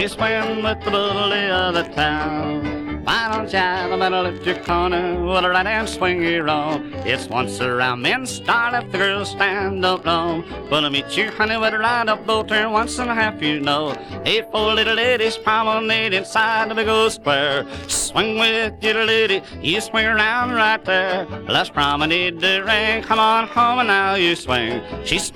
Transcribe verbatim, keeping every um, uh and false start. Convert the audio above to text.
She's swinging with the bully of the town. Why don't you have a middle at your corner with a right hand swing you're on? It's once around men start if the girls stand up long. But I'll meet you, honey, with a right up bow turn once and a half, you know. Eight four little ladies promenade inside the big old square. Swing with you, little lady, you swing around right there. Let's promenade the ring, come on home and now you swing. She's